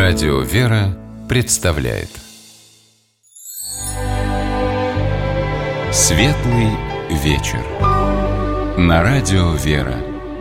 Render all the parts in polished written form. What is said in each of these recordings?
Радио «Вера» представляет Светлый вечер на Радио «Вера».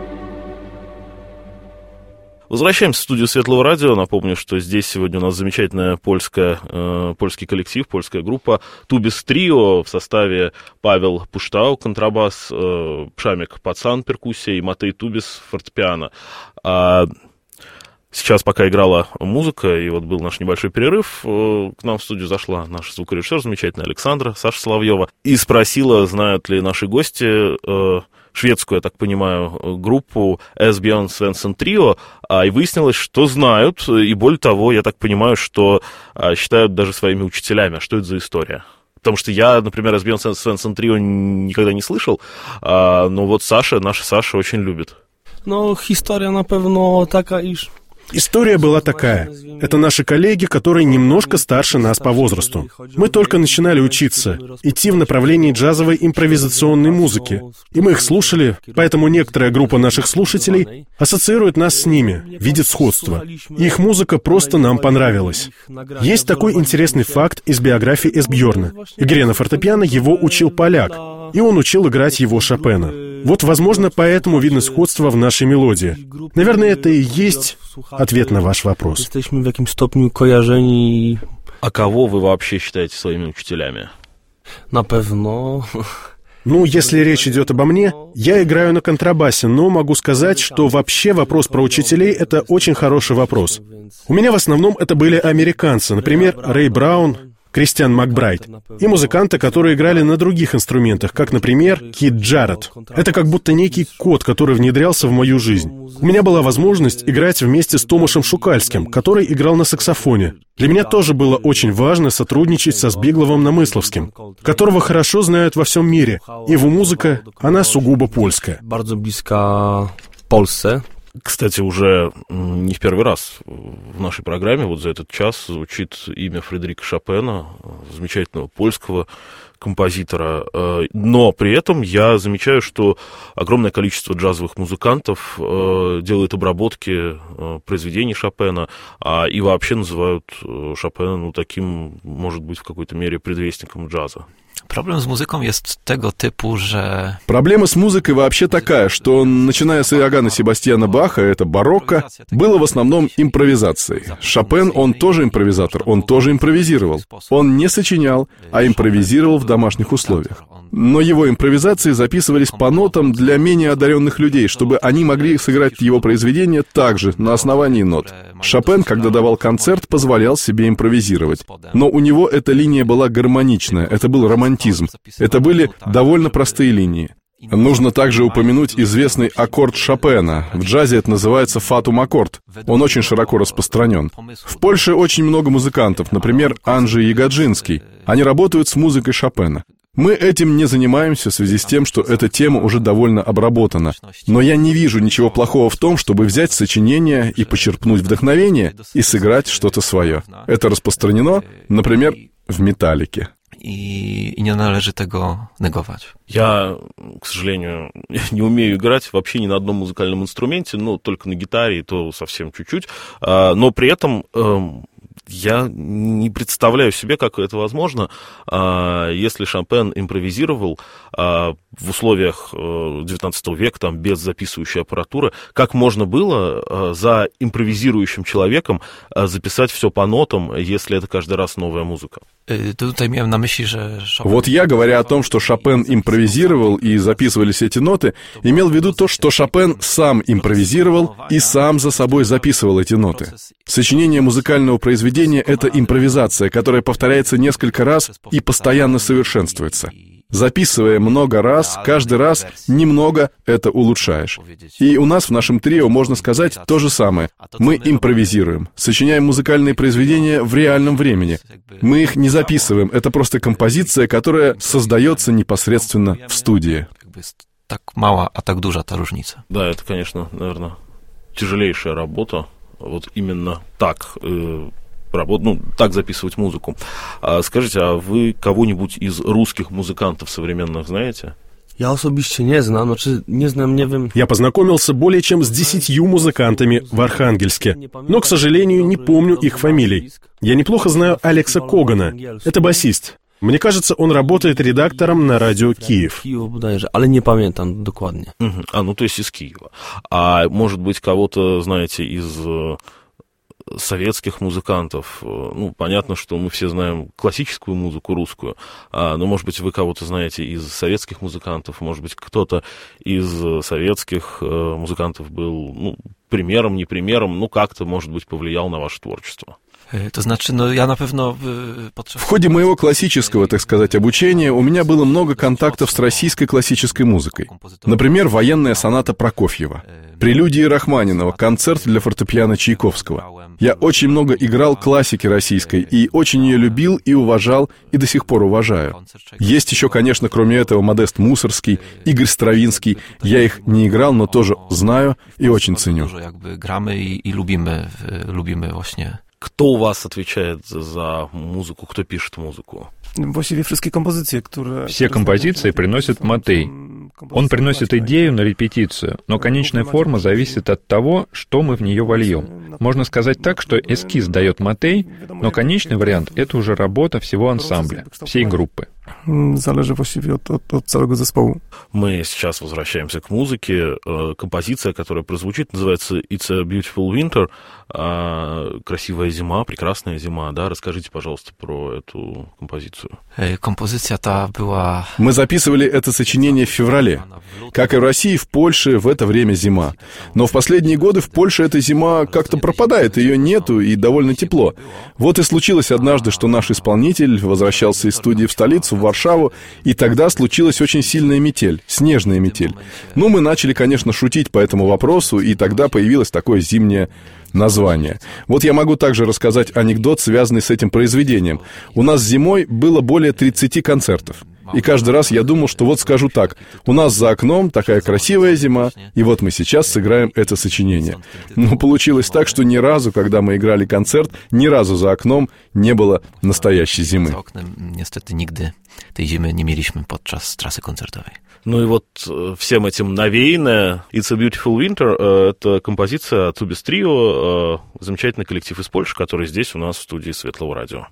Возвращаемся в студию Светлого радио. Напомню, что здесь сегодня у нас замечательная польский коллектив, польская группа Тубис Трио в составе Павел Пуштау, контрабас, Пшамик Пацан, перкуссия и Матей Тубис, фортепиано. Сейчас, пока играла музыка, и вот был наш небольшой перерыв, к нам в студию зашла наша звукорежиссер, замечательная Александра, Саша Соловьева, и спросила, знают ли наши гости шведскую, я так понимаю, группу Esbjörn Svensson Trio, и выяснилось, что знают, и более того, я так понимаю, что считают даже своими учителями. Что это за история? Потому что я, например, Esbjörn Svensson Trio никогда не слышал, но вот наша Саша очень любит. Ну, история, напевно, такая, История была такая. Это наши коллеги, которые немножко старше нас по возрасту. Мы только начинали учиться, идти в направлении джазовой импровизационной музыки. И мы их слушали, поэтому некоторая группа наших слушателей ассоциирует нас с ними, видит сходство. И их музыка просто нам понравилась. Есть такой интересный факт из биографии Эсбьерна. Игре на фортепиано его учил поляк, и он учил играть его Шопена. Вот, возможно, поэтому видно сходство в нашей мелодии. Наверное, это и есть ответ на ваш вопрос. А кого вы вообще считаете своими учителями? Напевно. Ну, если речь идет обо мне, я играю на контрабасе, но могу сказать, что вообще вопрос про учителей — это очень хороший вопрос. У меня в основном это были американцы, например, Рэй Браун, Кристиан Макбрайт, и музыканты, которые играли на других инструментах, как, например, Кит Джаред. Это как будто некий код, который внедрялся в мою жизнь. У меня была возможность играть вместе с Томашем Шукальским, который играл на саксофоне. Для меня тоже было очень важно сотрудничать со Збигловым Намысловским, которого хорошо знают во всем мире. Его музыка, она сугубо польская. Bardzo bliska Polsce. Кстати, уже не в первый раз в нашей программе вот за этот час звучит имя Фредерика Шопена, замечательного польского композитора. Но при этом я замечаю, что огромное количество джазовых музыкантов делают обработки произведений Шопена и вообще называют Шопена, таким, может быть, в какой-то мере предвестником джаза. Проблема с музыкой есть того типа, что... Проблема с музыкой вообще такая, что, начиная с Иоганна Себастьяна Баха, это барокко, было в основном импровизацией. Шопен, он тоже импровизатор, он тоже импровизировал. Он не сочинял, а импровизировал в домашних условиях. Но его импровизации записывались по нотам для менее одаренных людей, чтобы они могли сыграть его произведение также, на основании нот. Шопен, когда давал концерт, позволял себе импровизировать. Но у него эта линия была гармоничная, это был романтизм. Это были довольно простые линии. Нужно также упомянуть известный аккорд Шопена. В джазе это называется фатум-аккорд. Он очень широко распространен. В Польше очень много музыкантов, например, Анджей Ягоджинский. Они работают с музыкой Шопена. Мы этим не занимаемся в связи с тем, что эта тема уже довольно обработана. Но я не вижу ничего плохого в том, чтобы взять сочинение и почерпнуть вдохновение и сыграть что-то свое. Это распространено, например, в «Металлике». И не належит tego negować. Я, к сожалению, не умею играть вообще ни на одном музыкальном инструменте, только на гитаре, и то совсем чуть-чуть. Но при этом я не представляю себе, как это возможно, если Шопен импровизировал в условиях XIX века, без записывающей аппаратуры, как можно было за импровизирующим человеком записать все по нотам, если это каждый раз новая музыка? Tutaj miałem na myśli, że Вот я, говоря о том, что Шопен импровизировал и записывались эти ноты, имел в виду то, что Шопен сам импровизировал и сам за собой записывал эти ноты. Сочинение музыкального произведения — это импровизация, которая повторяется несколько раз и постоянно совершенствуется. Записывая много раз, каждый раз немного это улучшаешь. И у нас в нашем трио можно сказать то же самое. Мы импровизируем, сочиняем музыкальные произведения в реальном времени. Мы их не записываем, это просто композиция, которая создается непосредственно в студии. Так мало, а так duża ta różnica. Да, это, конечно, наверное, тяжелейшая работа. Вот именно так так записывать музыку. Скажите, а вы кого-нибудь из русских музыкантов современных знаете? Ja osobiście nie znam, znaczy nie znam, nie wiem... Я познакомился более чем с 10 музыкантами в Архангельске, но, к сожалению, не помню их фамилий. Я неплохо знаю Алекса Когана. Это басист. Мне кажется, он работает редактором на радио Киев. Киев bodajże, ale nie pamiętam dokładnie. Ну, то есть из Киева. А может быть, кого-то, знаете, из советских музыкантов? Ну, понятно, что мы все знаем классическую музыку русскую, но, может быть, вы кого-то знаете из советских музыкантов, может быть, кто-то из советских музыкантов был, ну, примером, не примером, ну, как-то, может быть, повлиял на ваше творчество. To znaczy, no ja na pewno... В ходе моего классического, так сказать, обучения у меня было много контактов с российской классической музыкой. Например, военная соната Прокофьева, прелюдии Рахманинова, концерт для фортепиано Чайковского. Я очень много играл классики российской и очень ее любил и уважал, и до сих пор уважаю. Есть еще, конечно, кроме этого, Модест Мусорский, Игорь Стравинский. Я их не играл, но тоже знаю и очень ценю. Gramy i lubimy właśnie. Кто у вас отвечает за музыку, кто пишет музыку? Właściwie wszystkie kompozycje, które... Все композиции приносит Матей. Он приносит идею на репетицию, но конечная форма зависит от того, что мы в нее вольем. Можно сказать так, что эскиз дает Матей, но конечный вариант — это уже работа всего ансамбля, всей группы. Zależy właściwie od całego zespołu. Мы сейчас возвращаемся к музыке. Композиция, которая прозвучит, называется «It's a Beautiful Winter». Красивая зима, прекрасная зима. Да? Расскажите, пожалуйста, про эту композицию. Kompozycja ta była... Мы записывали это сочинение в феврале. Как и в России, в Польше в это время зима. Но в последние годы в Польше эта зима как-то пропадает, ее нету и довольно тепло. Вот и случилось однажды, что наш исполнитель возвращался из студии в столицу, в Варшаву, и тогда случилась очень сильная метель, снежная метель. Ну, мы начали, конечно, шутить по этому вопросу, и тогда появилось такое зимнее название. Вот я могу также рассказать анекдот, связанный с этим произведением. У нас зимой было более 30 концертов. И каждый раз я думал, что вот скажу так: у нас за окном такая красивая зима, и вот мы сейчас сыграем это сочинение. Но получилось так, что ни разу, когда мы играли концерт, ни разу за окном не было настоящей зимы. За окном, niestety, nigdy tej zimy nie mieliśmy podczas trasy koncertowej. Ну и вот всем этим навеянная «It's a Beautiful Winter» — это композиция от Tubis Trio, замечательный коллектив из Польши, который здесь у нас в студии Светлого радио.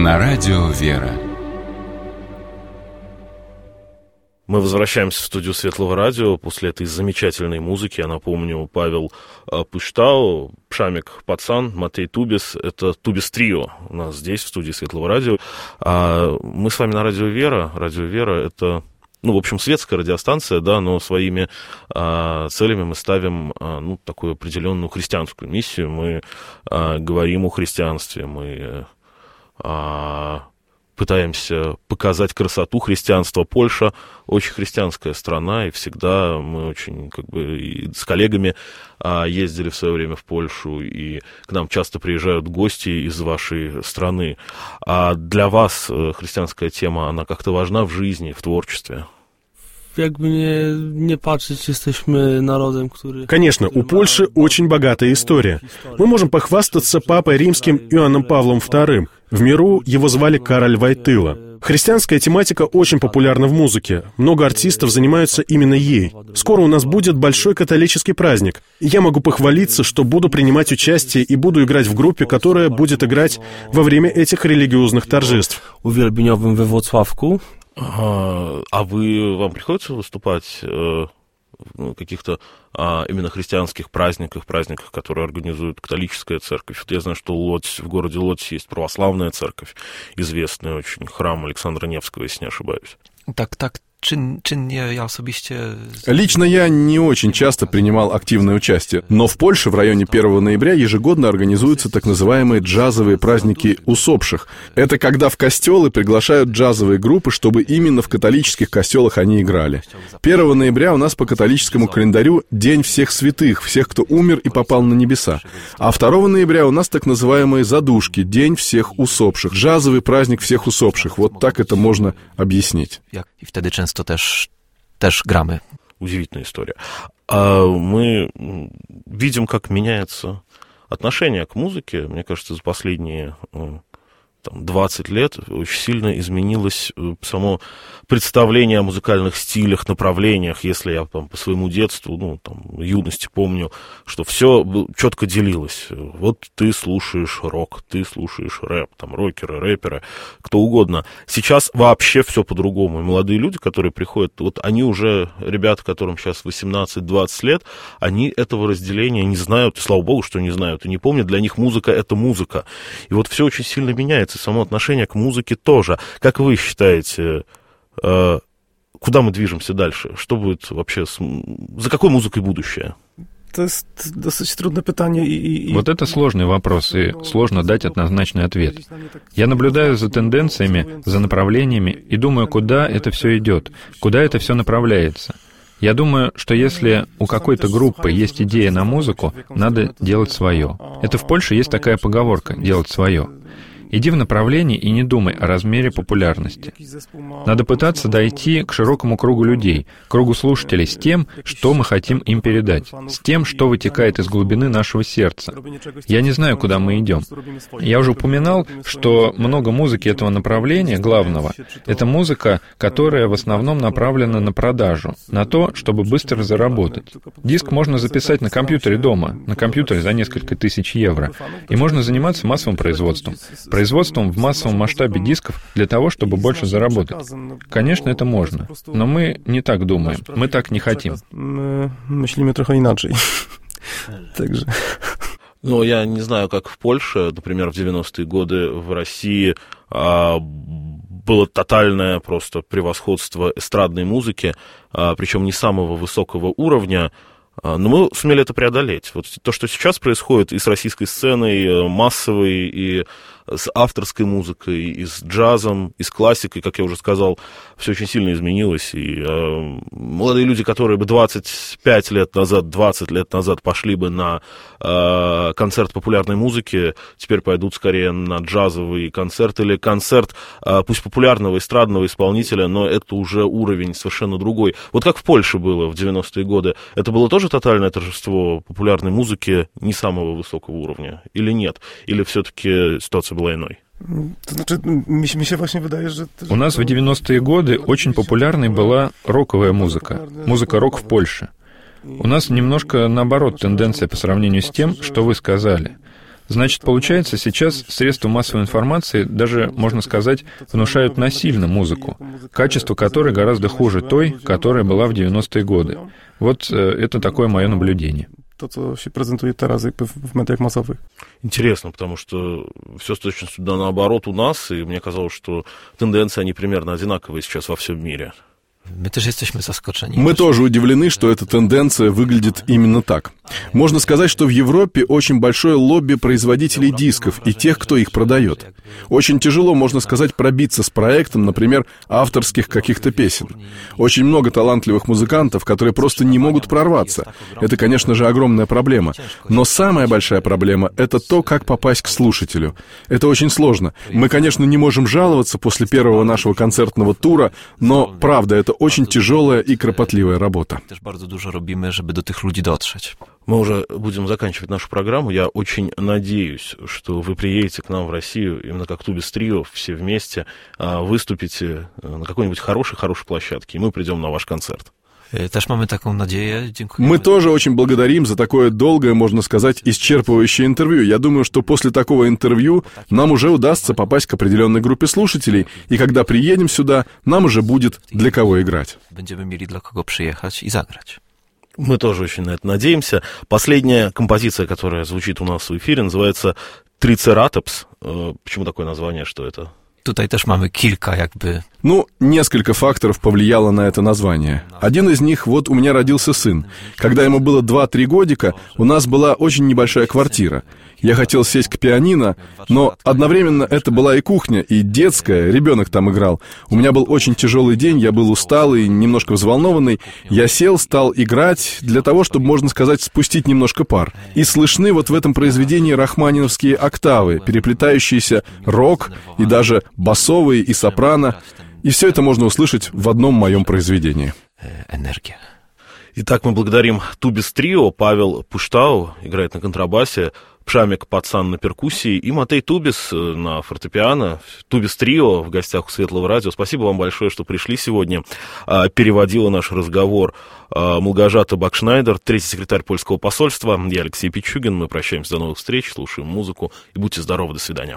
На радио «Вера». Мы возвращаемся в студию Светлого радио после этой замечательной музыки. Я напомню, Павел Пуштау, Пшамик Пацан, Матей Тубис. Это Тубис Трио у нас здесь, в студии Светлого радио. Мы с вами на радио «Вера». Радио «Вера» — это, в общем, светская радиостанция, да, но своими целями мы ставим, такую определенную христианскую миссию. Мы говорим о христианстве, мы пытаемся показать красоту христианства. Польша очень христианская страна, и всегда мы очень, и с коллегами ездили в свое время в Польшу, и к нам часто приезжают гости из вашей страны. А для вас христианская тема, она как-то важна в жизни, в творчестве? Конечно, у Польши очень богатая история. Мы можем похвастаться папой римским Иоанном Павлом II. В миру его звали Кароль Войтыла. Христианская тематика очень популярна в музыке. Много артистов занимаются именно ей. Скоро у нас будет большой католический праздник. И я могу похвалиться, что буду принимать участие и буду играть в группе, которая будет играть во время этих религиозных торжеств. Вам приходится выступать в каких-то именно христианских праздниках, которые организует католическая церковь? Вот я знаю, что в городе Лодзь есть православная церковь, известный очень храм Александра Невского, если не ошибаюсь. Так. Czynnie ja osobiście... Лично я не очень часто принимал активное участие, но в Польше в районе 1 ноября ежегодно организуются так называемые джазовые праздники усопших. Это когда в костелы приглашают джазовые группы, чтобы именно в католических костелах они играли. 1 ноября у нас по католическому календарю День всех святых, всех, кто умер и попал на небеса. А 2 ноября у нас так называемые задушки, День всех усопших, джазовый праздник всех усопших. Вот так это можно объяснить. I wtedy często też gramy. Удивительная история. Мы видим, как меняется отношение к музыке. Мне кажется, за последние 20 лет очень сильно изменилось само представление о музыкальных стилях, направлениях. Если я по своему детству, юности помню, что все четко делилось. Вот ты слушаешь рок, ты слушаешь рэп, рокеры, рэперы, кто угодно. Сейчас вообще все по-другому. И молодые люди, которые приходят, они уже, ребята, которым сейчас 18-20 лет, они этого разделения не знают, и слава богу, что не знают, и не помнят. Для них музыка — это музыка. И вот все очень сильно меняется. Само отношение к музыке тоже. Как вы считаете, куда мы движемся дальше? Что будет вообще за какой музыкой будущее? Вот это сложный вопрос, и сложно дать однозначный ответ. Я наблюдаю за тенденциями, за направлениями и думаю, куда это все идет, куда это все направляется. Я думаю, что если у какой-то группы есть идея на музыку, надо делать свое. Это в Польше есть такая поговорка «делать свое». Иди в направлении и не думай о размере популярности. Надо пытаться дойти к широкому кругу людей, кругу слушателей с тем, что мы хотим им передать, с тем, что вытекает из глубины нашего сердца. Я не знаю, куда мы идем. Я уже упоминал, что много музыки этого направления, главного, это музыка, которая в основном направлена на продажу, на то, чтобы быстро заработать. Диск можно записать на компьютере дома, на компьютере за несколько тысяч евро, и можно заниматься массовым производством в массовом масштабе дисков для того, чтобы больше заработать. Конечно, это можно, но мы не так думаем, мы так не хотим. Myślimy trochę inaczej. Także... Я не знаю, как в Польше, например, в 90-е годы в России было тотальное просто превосходство эстрадной музыки, причем не самого высокого уровня, но мы сумели это преодолеть. Вот то, что сейчас происходит и с российской сценой, массовой, и с авторской музыкой, и с джазом, и с классикой, как я уже сказал, все очень сильно изменилось. И молодые люди, которые бы 25 лет назад, 20 лет назад пошли бы на концерт популярной музыки, теперь пойдут скорее на джазовый концерт или концерт, пусть популярного эстрадного исполнителя, но это уже уровень совершенно другой. Вот как в Польше было в 90-е годы, это было тоже тотальное торжество популярной музыки не самого высокого уровня? Или нет? Или все-таки ситуация была иной? У нас в 90-е годы очень популярной была роковая музыка, музыка рок в Польше. У нас немножко наоборот тенденция по сравнению с тем, что вы сказали. Значит, получается, сейчас средства массовой информации даже, можно сказать, внушают насильно музыку, качество которой гораздо хуже той, которая была в 90-е годы. Вот это такое мое наблюдение. To, co się prezentuje teraz jakby w mediach masowych. Интересно, потому что все с точностью да наоборот у нас, и мне казалось, что тенденции, они примерно одинаковые сейчас во всем мире. My też jesteśmy zaskoczeni. Мы тоже удивлены, что эта тенденция выглядит именно так. Можно сказать, что в Европе очень большое лобби производителей дисков и тех, кто их продает. Очень тяжело, можно сказать, пробиться с проектом, например, авторских каких-то песен. Очень много талантливых музыкантов, которые просто не могут прорваться. Это, конечно же, огромная проблема. Но самая большая проблема — это то, как попасть к слушателю. Это очень сложно. Мы, конечно, не можем жаловаться после первого нашего концертного тура, но, правда, это очень тяжелая и кропотливая работа. Też bardzo dużo robimy, żeby do tych ludzi dotrzeć. Мы уже будем заканчивать нашу программу. Я очень надеюсь, что вы приедете к нам в Россию именно как Tubis Trio, все вместе, выступите на какой-нибудь хорошей площадке, и мы придем на ваш концерт. Też mamy taką nadzieję. Dziękuję. Мы тоже очень благодарим за такое долгое, можно сказать, исчерпывающее интервью. Я думаю, что после такого интервью нам уже удастся попасть к определенной группе слушателей, и когда приедем сюда, нам уже будет для кого играть. Będziemy mieli dla kogo przyjechać i zagrać. Мы тоже очень на это надеемся. Последняя композиция, которая звучит у нас в эфире, называется «Трицератопс». Почему такое название? Что это? Tutaj też mamy kilka jakby... Несколько факторов повлияло на это название. Один из них, вот у меня родился сын. Когда ему было 2-3 годика, у нас была очень небольшая квартира. Я хотел сесть к пианино, но одновременно это была и кухня, и детская, ребенок там играл. У меня был очень тяжелый день, я был усталый, немножко взволнованный. Я сел, стал играть для того, чтобы, можно сказать, спустить немножко пар. И слышны вот в этом произведении рахманиновские октавы, переплетающиеся рок и даже басовые и сопрано. И все это можно услышать в одном моем произведении. Энергия. Итак, мы благодарим Tubis Trio. Павел Пуштау играет на контрабасе, Пшамик Пацан на перкуссии и Матей Тубис на фортепиано. Tubis Trio в гостях у Светлого радио. Спасибо вам большое, что пришли сегодня. Переводила наш разговор Малгожата Бакшнайдер, третий секретарь польского посольства. Я Алексей Пичугин. Мы прощаемся, до новых встреч, слушаем музыку и будьте здоровы, до свидания.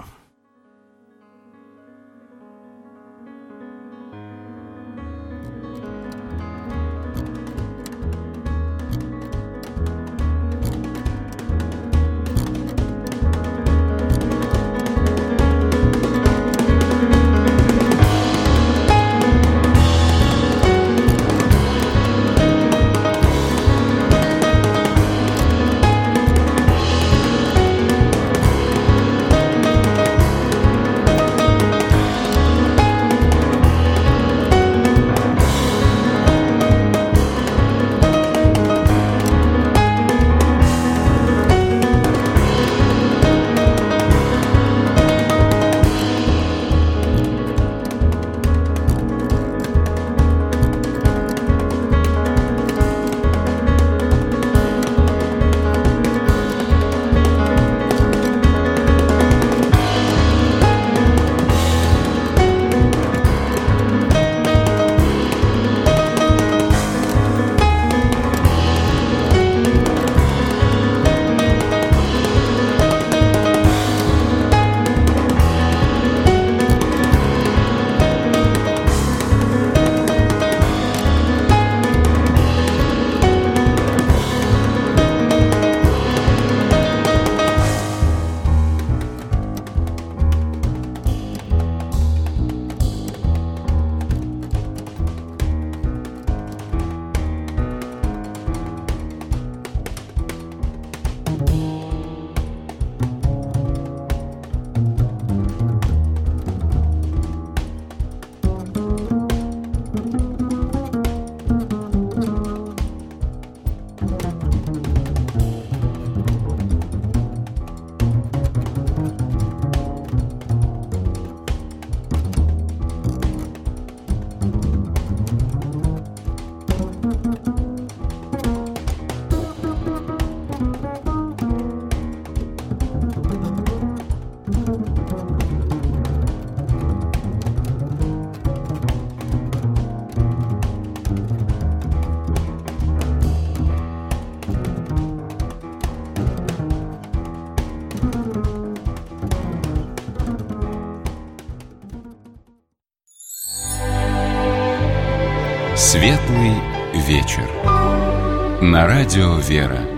Светлый вечер. На радио «Вера».